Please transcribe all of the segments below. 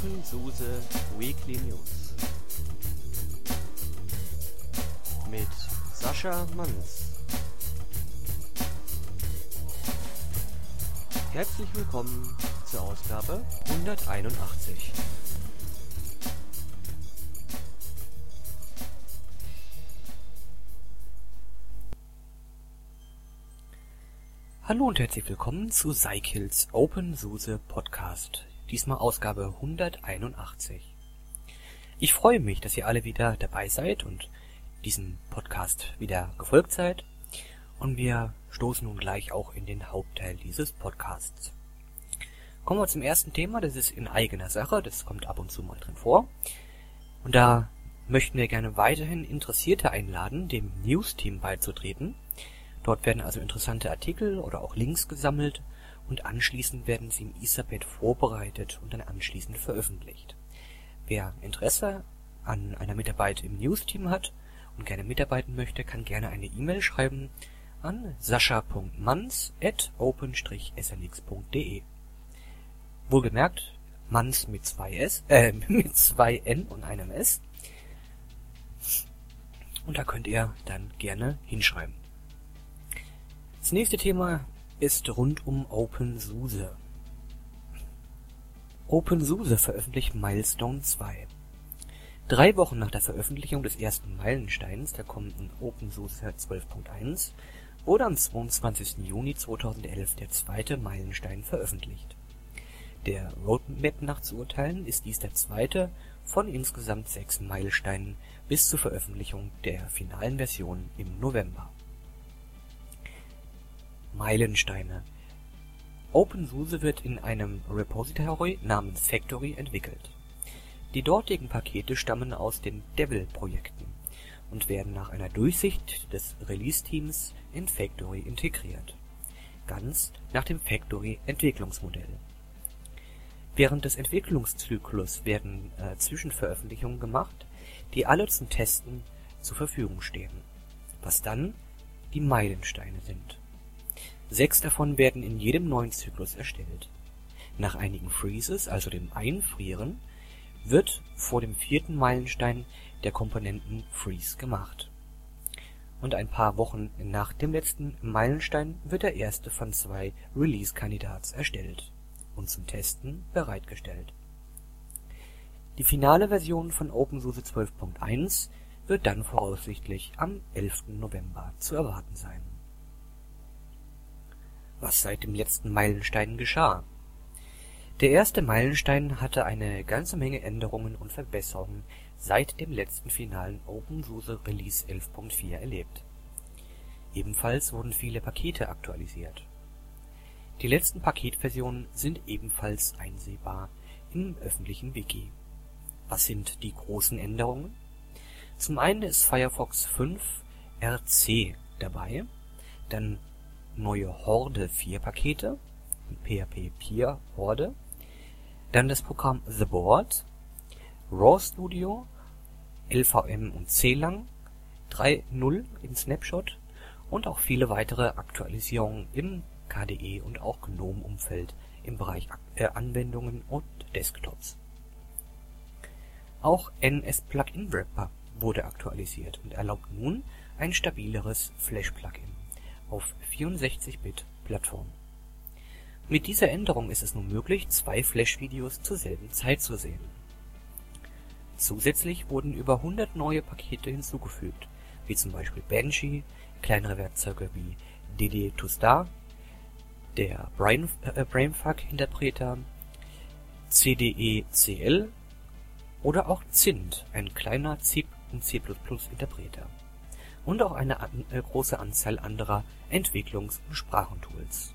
OpenSUSE Weekly News mit Sascha Manns. Herzlich willkommen zur Ausgabe 181. Hallo und herzlich willkommen zu Cykils OpenSUSE Podcast. Diesmal Ausgabe 181. Ich freue mich, dass ihr alle wieder dabei seid und diesem Podcast wieder gefolgt seid. Und wir stoßen nun gleich auch in den Hauptteil dieses Podcasts. Kommen wir zum ersten Thema, das ist in eigener Sache, das kommt ab und zu mal drin vor. Und da möchten wir gerne weiterhin Interessierte einladen, dem News-Team beizutreten. Dort werden also interessante Artikel oder auch Links gesammelt und anschließend werden sie im Etherpad vorbereitet und dann anschließend veröffentlicht. Wer Interesse an einer Mitarbeit im News-Team hat und gerne mitarbeiten möchte, kann gerne eine E-Mail schreiben an sascha.manns@open-snx.de. Wohlgemerkt, Manns mit mit zwei N und einem S. Und da könnt ihr dann gerne hinschreiben. Das nächste Thema ist rund um OpenSUSE. OpenSUSE veröffentlicht Milestone 2. 3 Wochen nach der Veröffentlichung des ersten Meilensteins der kommenden OpenSUSE 12.1 wurde am 22. Juni 2011 der zweite Meilenstein veröffentlicht. Der Roadmap nach zu urteilen ist dies der zweite von insgesamt 6 Meilensteinen bis zur Veröffentlichung der finalen Version im November. Meilensteine. OpenSUSE wird in einem Repository namens Factory entwickelt. Die dortigen Pakete stammen aus den Devil-Projekten und werden nach einer Durchsicht des Release-Teams in Factory integriert, ganz nach dem Factory-Entwicklungsmodell. Während des Entwicklungszyklus werden Zwischenveröffentlichungen gemacht, die alle zum Testen zur Verfügung stehen, was dann die Meilensteine sind. 6 davon werden in jedem neuen Zyklus erstellt. Nach einigen Freezes, also dem Einfrieren, wird vor dem 4. Meilenstein der Komponenten-Freeze gemacht. Und ein paar Wochen nach dem letzten Meilenstein wird der erste von 2 Release-Kandidats erstellt und zum Testen bereitgestellt. Die finale Version von OpenSUSE 12.1 wird dann voraussichtlich am 11. November zu erwarten sein. Was seit dem letzten Meilenstein geschah. Der erste Meilenstein hatte eine ganze Menge Änderungen und Verbesserungen seit dem letzten finalen OpenSUSE Release 11.4 erlebt. Ebenfalls wurden viele Pakete aktualisiert. Die letzten Paketversionen sind ebenfalls einsehbar im öffentlichen Wiki. Was sind die großen Änderungen? Zum einen ist Firefox 5 RC dabei, dann neue Horde 4 Pakete, PHP 4 Horde, dann das Programm The Board, RawStudio, LVM und CLang, 3.0 in Snapshot und auch viele weitere Aktualisierungen im KDE und auch GNOME-Umfeld im Bereich Anwendungen und Desktops. Auch NS-Plugin-Wrapper wurde aktualisiert und erlaubt nun ein stabileres Flash-Plugin auf 64-Bit-Plattform. Mit dieser Änderung ist es nun möglich, 2 Flash-Videos zur selben Zeit zu sehen. Zusätzlich wurden über 100 neue Pakete hinzugefügt, wie zum Beispiel Banshee, kleinere Werkzeuge wie DD2Star, der Brainfuck-Interpreter, CDE-CL oder auch Zint, ein kleiner C und C++-Interpreter. Und auch eine große Anzahl anderer Entwicklungs- und Sprachentools.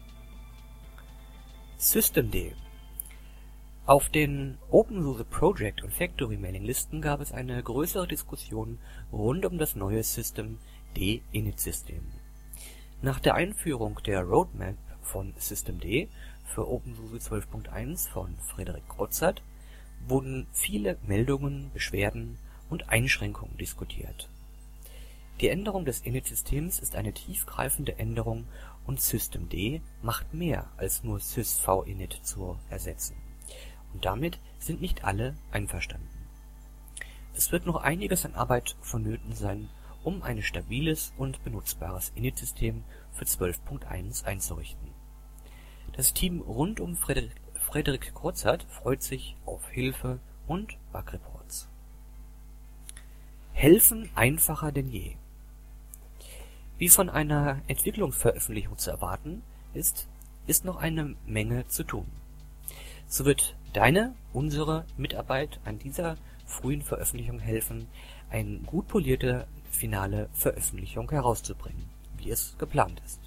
Systemd. Auf den OpenSUSE Project und Factory Mailinglisten gab es eine größere Diskussion rund um das neue Systemd Init-System. Nach der Einführung der Roadmap von Systemd für OpenSUSE 12.1 von Frederik Krotzert wurden viele Meldungen, Beschwerden und Einschränkungen diskutiert. Die Änderung des Init-Systems ist eine tiefgreifende Änderung und Systemd macht mehr als nur sysvinit zu ersetzen und damit sind nicht alle einverstanden. Es wird noch einiges an Arbeit vonnöten sein, um ein stabiles und benutzbares Init-System für 12.1 einzurichten. Das Team rund um Frederik Krotzert freut sich auf Hilfe und Bugreports. Helfen einfacher denn je. Wie von einer Entwicklungsveröffentlichung zu erwarten ist noch eine Menge zu tun. So wird unsere Mitarbeit an dieser frühen Veröffentlichung helfen, eine gut polierte finale Veröffentlichung herauszubringen, wie es geplant ist.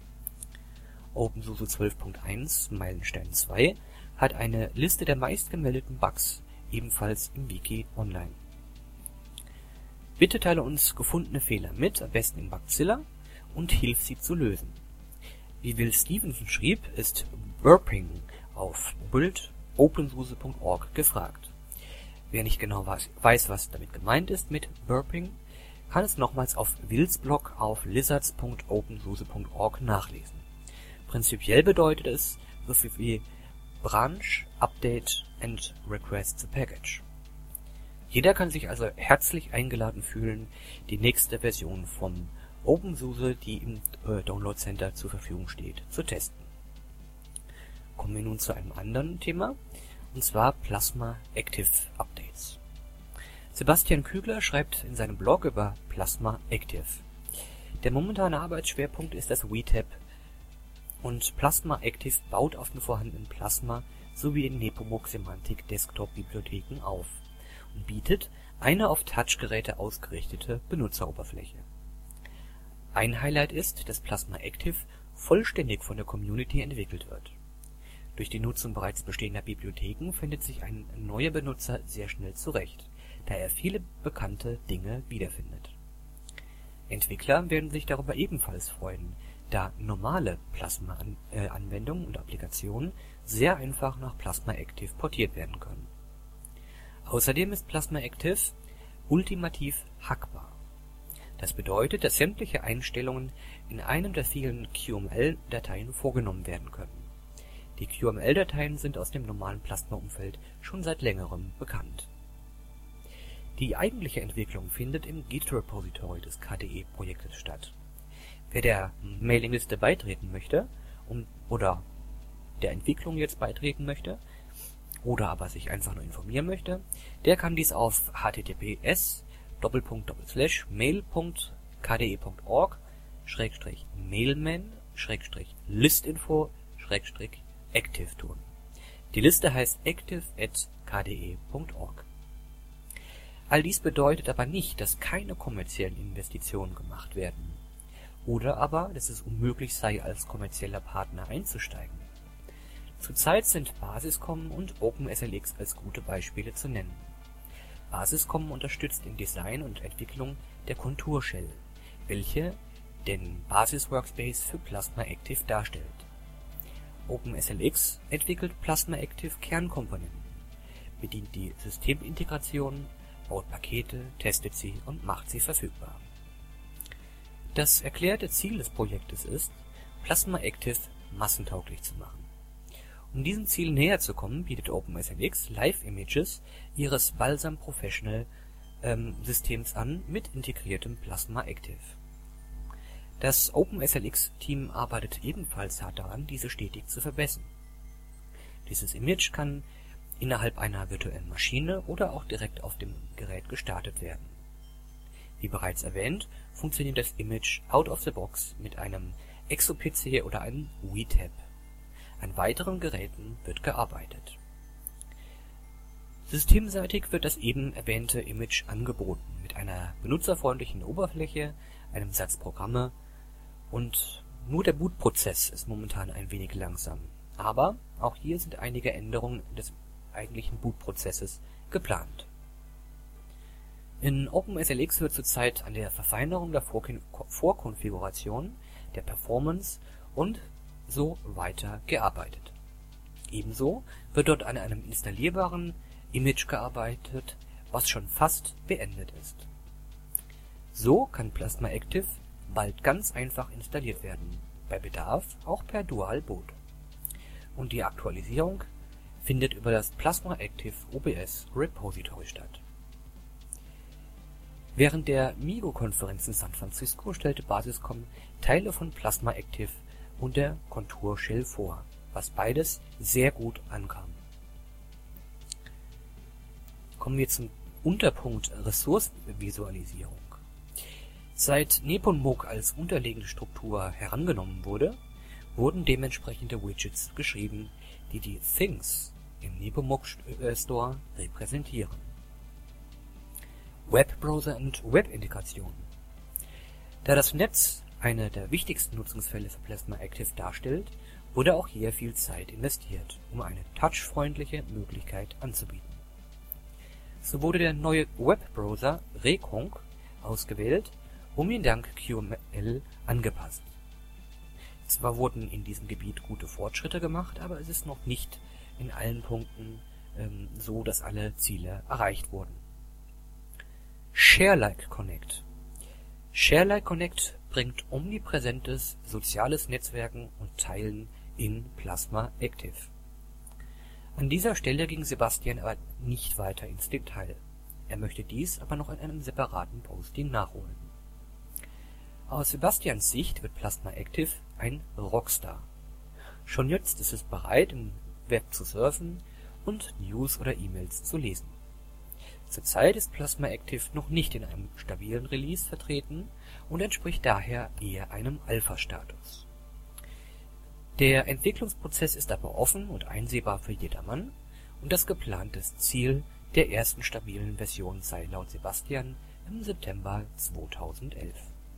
OpenSUSE 12.1 Meilenstein 2 hat eine Liste der meistgemeldeten Bugs ebenfalls im Wiki online. Bitte teile uns gefundene Fehler mit, am besten in Bugzilla, und hilf sie zu lösen. Wie Will Stevenson schrieb, ist Burping auf build.opensuse.org gefragt. Wer nicht genau weiß, was damit gemeint ist mit Burping, kann es nochmals auf Wills Blog auf lizards.opensuse.org nachlesen. Prinzipiell bedeutet es so viel wie Branch, Update and Request to Package. Jeder kann sich also herzlich eingeladen fühlen, die nächste Version vom OpenSUSE, die im Download Center zur Verfügung steht, zu testen. Kommen wir nun zu einem anderen Thema, und zwar Plasma Active Updates. Sebastian Kügler schreibt in seinem Blog über Plasma Active. Der momentane Arbeitsschwerpunkt ist das WeTab und Plasma Active baut auf den vorhandenen Plasma sowie den Nepomuk Semantic Desktop Bibliotheken auf und bietet eine auf Touchgeräte ausgerichtete Benutzeroberfläche. Ein Highlight ist, dass Plasma Active vollständig von der Community entwickelt wird. Durch die Nutzung bereits bestehender Bibliotheken findet sich ein neuer Benutzer sehr schnell zurecht, da er viele bekannte Dinge wiederfindet. Entwickler werden sich darüber ebenfalls freuen, da normale Plasma-Anwendungen und Applikationen sehr einfach nach Plasma Active portiert werden können. Außerdem ist Plasma Active ultimativ hackbar. Das bedeutet, dass sämtliche Einstellungen in einem der vielen QML-Dateien vorgenommen werden können. Die QML-Dateien sind aus dem normalen Plasma-Umfeld schon seit längerem bekannt. Die eigentliche Entwicklung findet im Git-Repository des KDE-Projektes statt. Wer der Mailingliste beitreten möchte oder der Entwicklung jetzt beitreten möchte oder aber sich einfach nur informieren möchte, der kann dies auf https://mail.com/mailman/listinfo/active tun. Die Liste heißt active@kde.org. All dies bedeutet aber nicht, dass keine kommerziellen Investitionen gemacht werden oder aber, dass es unmöglich sei, als kommerzieller Partner einzusteigen. Zurzeit sind Basiscom und OpenSLX als gute Beispiele zu nennen. Basiscom unterstützt im Design und Entwicklung der Kontur-Shell, welche den Basis-Workspace für Plasma Active darstellt. OpenSLX entwickelt Plasma Active Kernkomponenten, bedient die Systemintegration, baut Pakete, testet sie und macht sie verfügbar. Das erklärte Ziel des Projektes ist, Plasma Active massentauglich zu machen. Um diesem Ziel näher zu kommen, bietet OpenSLX Live-Images ihres Balsam Professional Systems an mit integriertem Plasma Active. Das OpenSLX-Team arbeitet ebenfalls hart daran, diese stetig zu verbessern. Dieses Image kann innerhalb einer virtuellen Maschine oder auch direkt auf dem Gerät gestartet werden. Wie bereits erwähnt, funktioniert das Image out of the box mit einem ExoPC oder einem WeTab. An weiteren Geräten wird gearbeitet. Systemseitig wird das eben erwähnte Image angeboten mit einer benutzerfreundlichen Oberfläche, einem Satz Programme und nur der Bootprozess ist momentan ein wenig langsam. Aber auch hier sind einige Änderungen des eigentlichen Bootprozesses geplant. In OpenSLX wird zurzeit an der Verfeinerung der Vorkonfiguration, der Performance und so weiter gearbeitet. Ebenso wird dort an einem installierbaren Image gearbeitet, was schon fast beendet ist. So kann Plasma Active bald ganz einfach installiert werden, bei Bedarf auch per Dual Boot. Und die Aktualisierung findet über das Plasma Active OBS Repository statt. Während der MIGO-Konferenz in San Francisco stellte Basiscom Teile von Plasma Active und der Contour Shell vor, was beides sehr gut ankam. Kommen wir zum Unterpunkt Ressourcenvisualisierung. Seit Nepomuk als unterlegene Struktur herangenommen wurde, wurden dementsprechende Widgets geschrieben, die die Things im Nepomuk Store repräsentieren. Webbrowser und Webintegration. Da das Netz eine der wichtigsten Nutzungsfälle für Plasma Active darstellt, wurde auch hier viel Zeit investiert, um eine touchfreundliche Möglichkeit anzubieten. So wurde der neue Webbrowser Recon ausgewählt, um ihn dank QML angepasst. Zwar wurden in diesem Gebiet gute Fortschritte gemacht, aber es ist noch nicht in allen Punkten so, dass alle Ziele erreicht wurden. ShareLike Connect. ShareLike Connect bringt omnipräsentes soziales Netzwerken und Teilen in Plasma Active. An dieser Stelle ging Sebastian aber nicht weiter ins Detail. Er möchte dies aber noch in einem separaten Posting nachholen. Aus Sebastians Sicht wird Plasma Active ein Rockstar. Schon jetzt ist es bereit, im Web zu surfen und News oder E-Mails zu lesen. Zurzeit ist Plasma Active noch nicht in einem stabilen Release vertreten und entspricht daher eher einem Alpha-Status. Der Entwicklungsprozess ist aber offen und einsehbar für jedermann und das geplante Ziel der ersten stabilen Version sei laut Sebastian im September 2011.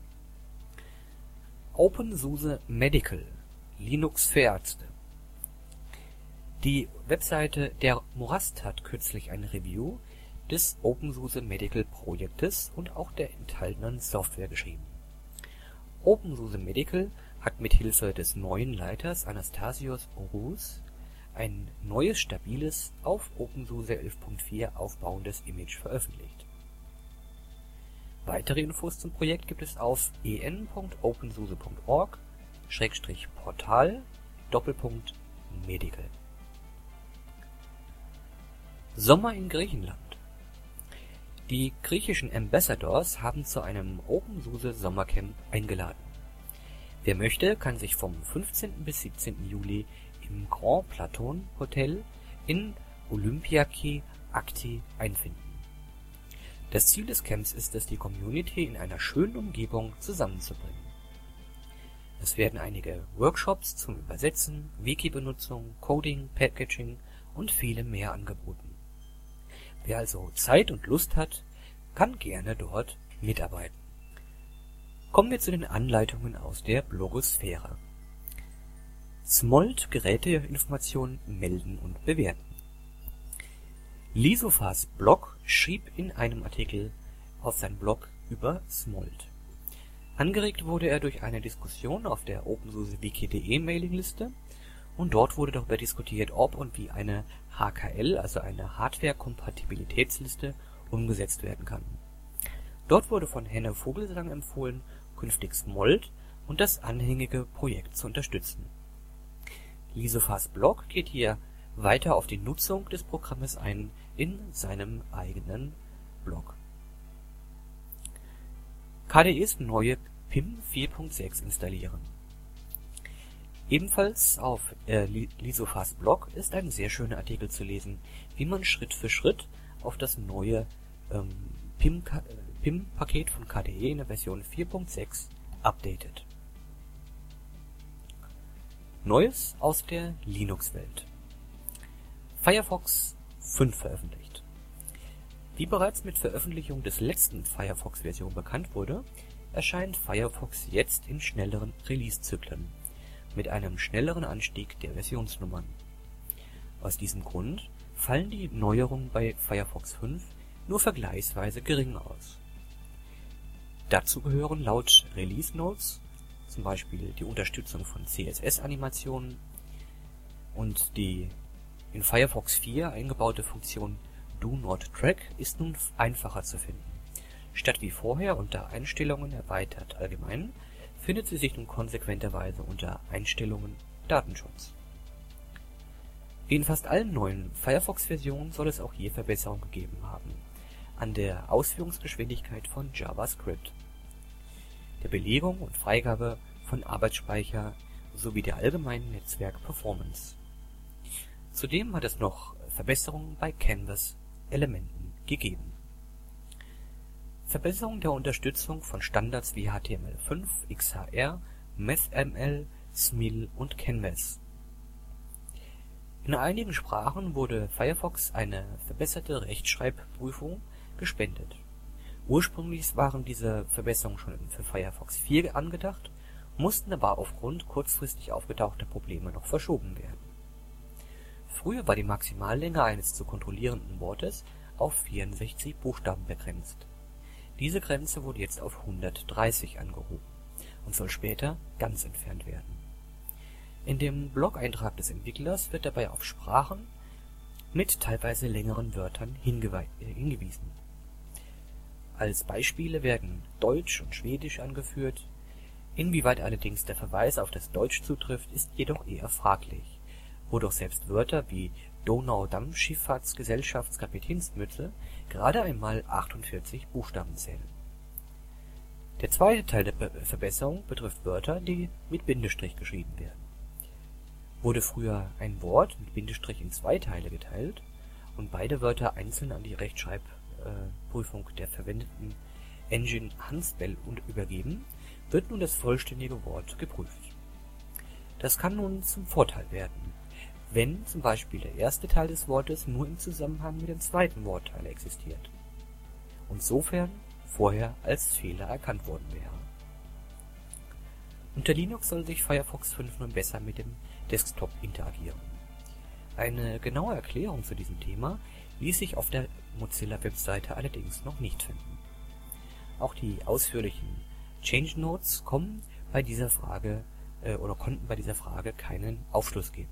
OpenSUSE Medical – Linux für Ärzte. Die Webseite Der Morast hat kürzlich eine Review des OpenSUSE Medical Projektes und auch der enthaltenen Software geschrieben. OpenSUSE Medical hat mit Hilfe des neuen Leiters Anastasios Orus ein neues, stabiles, auf OpenSUSE 11.4 aufbauendes Image veröffentlicht. Weitere Infos zum Projekt gibt es auf en.opensuse.org/portal:/medical. Sommer in Griechenland. Die griechischen Ambassadors haben zu einem OpenSUSE Sommercamp eingeladen. Wer möchte, kann sich vom 15. bis 17. Juli im Grand Platon Hotel in Olympiaki Akti einfinden. Das Ziel des Camps ist es, die Community in einer schönen Umgebung zusammenzubringen. Es werden einige Workshops zum Übersetzen, Wiki-Benutzung, Coding, Packaging und vielem mehr angeboten. Wer also Zeit und Lust hat, kann gerne dort mitarbeiten. Kommen wir zu den Anleitungen aus der Blogosphäre. Smolt Geräteinformationen melden und bewerten. Lisofas Blog schrieb in einem Artikel auf seinem Blog über Smolt. Angeregt wurde er durch eine Diskussion auf der OpenSUSE-Wiki.de Mailingliste und dort wurde darüber diskutiert, ob und wie eine HKL, also eine Hardware-Kompatibilitätsliste, umgesetzt werden kann. Dort wurde von Henne Vogelsang empfohlen, künftig Smolt und das anhängige Projekt zu unterstützen. Lisofas Blog geht hier weiter auf die Nutzung des Programmes ein in seinem eigenen Blog. KDEs neue PIM 4.6 installieren. Ebenfalls auf Lisofas Blog ist ein sehr schöner Artikel zu lesen, wie man Schritt für Schritt auf das neue PIM-Paket von KDE in der Version 4.6 updatet. Neues aus der Linux-Welt. Firefox 5 veröffentlicht. Wie bereits mit Veröffentlichung des letzten Firefox-Version bekannt wurde, erscheint Firefox jetzt in schnelleren Release-Zyklen, mit einem schnelleren Anstieg der Versionsnummern. Aus diesem Grund fallen die Neuerungen bei Firefox 5 nur vergleichsweise gering aus. Dazu gehören laut Release Notes zum Beispiel die Unterstützung von CSS-Animationen und die in Firefox 4 eingebaute Funktion Do Not Track ist nun einfacher zu finden. Statt wie vorher unter Einstellungen erweitert allgemein, findet sie sich nun konsequenterweise unter Einstellungen Datenschutz. Wie in fast allen neuen Firefox-Versionen soll es auch hier Verbesserungen gegeben haben an der Ausführungsgeschwindigkeit von JavaScript, der Belegung und Freigabe von Arbeitsspeicher sowie der allgemeinen Netzwerk-Performance. Zudem hat es noch Verbesserungen bei Canvas-Elementen gegeben. Verbesserung der Unterstützung von Standards wie HTML5, XHR, MathML, SMIL und Canvas. In einigen Sprachen wurde Firefox eine verbesserte Rechtschreibprüfung gespendet. Ursprünglich waren diese Verbesserungen schon für Firefox 4 angedacht, mussten aber aufgrund kurzfristig aufgetauchter Probleme noch verschoben werden. Früher war die Maximallänge eines zu kontrollierenden Wortes auf 64 Buchstaben begrenzt. Diese Grenze wurde jetzt auf 130 angehoben und soll später ganz entfernt werden. In dem Blog-Eintrag des Entwicklers wird dabei auf Sprachen mit teilweise längeren Wörtern hingewiesen. Als Beispiele werden Deutsch und Schwedisch angeführt. Inwieweit allerdings der Verweis auf das Deutsch zutrifft, ist jedoch eher fraglich, wo doch selbst Wörter wie Donaudampfschifffahrtsgesellschaftskapitänsmütze gerade einmal 48 Buchstaben zählen. Der zweite Teil der Verbesserung betrifft Wörter, die mit Bindestrich geschrieben werden. Wurde früher ein Wort mit Bindestrich in 2 Teile geteilt und beide Wörter einzeln an die Rechtschreibprüfung der verwendeten Engine Handspell übergeben, wird nun das vollständige Wort geprüft. Das kann nun zum Vorteil werden, wenn zum Beispiel der erste Teil des Wortes nur im Zusammenhang mit dem zweiten Wortteil existiert und sofern vorher als Fehler erkannt worden wäre. Unter Linux soll sich Firefox 5 nun besser mit dem Desktop interagieren. Eine genaue Erklärung zu diesem Thema ließ sich auf der Mozilla-Webseite allerdings noch nicht finden. Auch die ausführlichen Change Notes konnten bei dieser Frage keinen Aufschluss geben.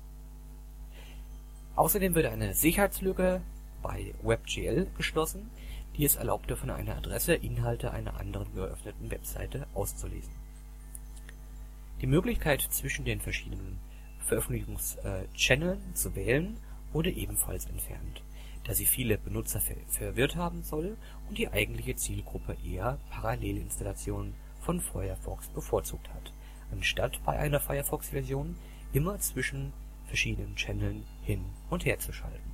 Außerdem wird eine Sicherheitslücke bei WebGL geschlossen, die es erlaubte, von einer Adresse Inhalte einer anderen geöffneten Webseite auszulesen. Die Möglichkeit, zwischen den verschiedenen Veröffentlichungschanneln zu wählen, wurde ebenfalls entfernt, da sie viele Benutzer verwirrt haben soll und die eigentliche Zielgruppe eher Parallelinstallationen von Firefox bevorzugt hat, anstatt bei einer Firefox-Version immer zwischen verschiedenen Channeln hin und her zu schalten.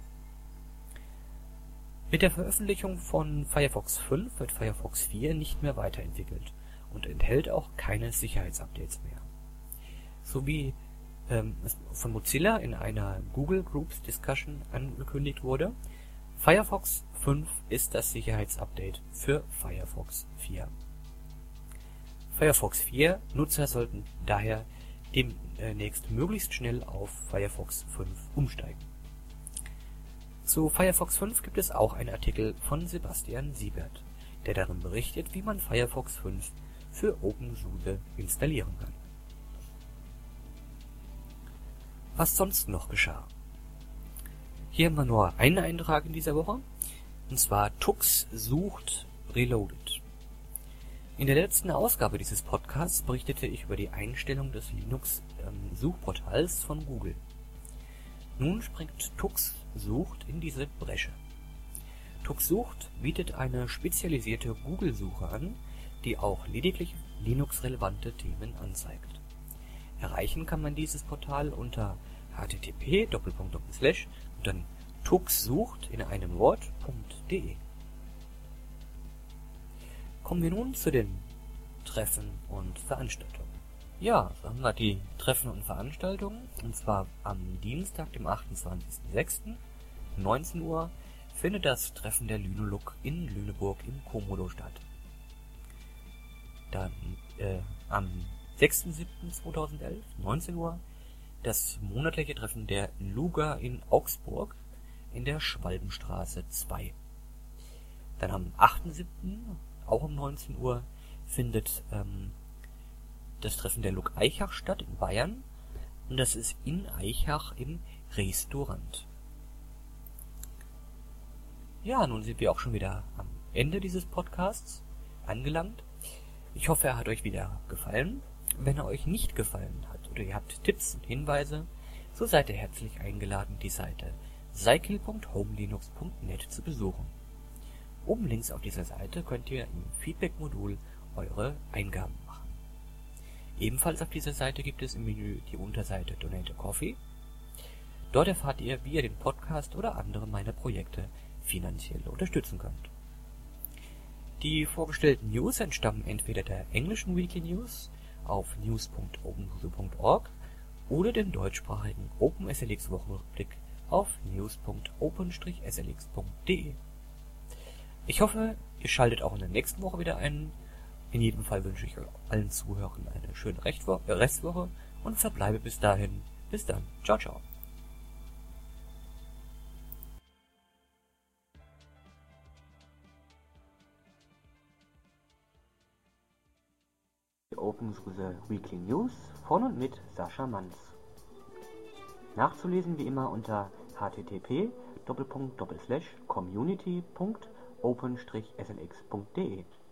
Mit der Veröffentlichung von Firefox 5 wird Firefox 4 nicht mehr weiterentwickelt und enthält auch keine Sicherheitsupdates mehr. So wie es von Mozilla in einer Google Groups Discussion angekündigt wurde, Firefox 5 ist das Sicherheitsupdate für Firefox 4. Firefox 4 Nutzer sollten daher demnächst möglichst schnell auf Firefox 5 umsteigen. Zu Firefox 5 gibt es auch einen Artikel von Sebastian Siebert, der darin berichtet, wie man Firefox 5 für OpenSUSE installieren kann. Was sonst noch geschah? Hier haben wir nur einen Eintrag in dieser Woche, und zwar Tux sucht Reloaded. In der letzten Ausgabe dieses Podcasts berichtete ich über die Einstellung des Linux-Suchportals von Google. Nun springt Tux sucht in diese Bresche. Tux sucht bietet eine spezialisierte Google-Suche an, die auch lediglich Linux-relevante Themen anzeigt. Erreichen kann man dieses Portal unter http:// und dann tuxsucht in einem Wort.de. Kommen wir nun zu den Treffen und Veranstaltungen. Ja, so haben wir die Treffen und Veranstaltungen, und zwar am Dienstag, dem 28.06. 19 Uhr findet das Treffen der Lynolog in Lüneburg im Komodo statt. Dann am 6.07.2011, 19 Uhr, das monatliche Treffen der Luga in Augsburg in der Schwalbenstraße 2. Dann am 8.07., auch um 19 Uhr, findet das Treffen der Lug Eichach statt in Bayern, und das ist in Eichach im Restaurant. Ja, nun sind wir auch schon wieder am Ende dieses Podcasts angelangt. Ich hoffe, er hat euch wieder gefallen. Wenn er euch nicht gefallen hat oder ihr habt Tipps und Hinweise, so seid ihr herzlich eingeladen, die Seite cycle.homelinux.net zu besuchen. Oben links auf dieser Seite könnt ihr im Feedback-Modul eure Eingaben machen. Ebenfalls auf dieser Seite gibt es im Menü die Unterseite Donate a Coffee. Dort erfahrt ihr, wie ihr den Podcast oder andere meiner Projekte finanziell unterstützen könnt. Die vorgestellten News entstammen entweder der englischen Weekly News auf news.opensuse.org oder dem deutschsprachigen OpenSLX Wochenrückblick auf news.open-slx.de. Ich hoffe, ihr schaltet auch in der nächsten Woche wieder ein. In jedem Fall wünsche ich allen Zuhörern eine schöne Restwoche und verbleibe bis dahin. Bis dann. Ciao, ciao. OpenSUSE Weekly News von und mit Sascha Manz. Nachzulesen wie immer unter http://community.open-slx.de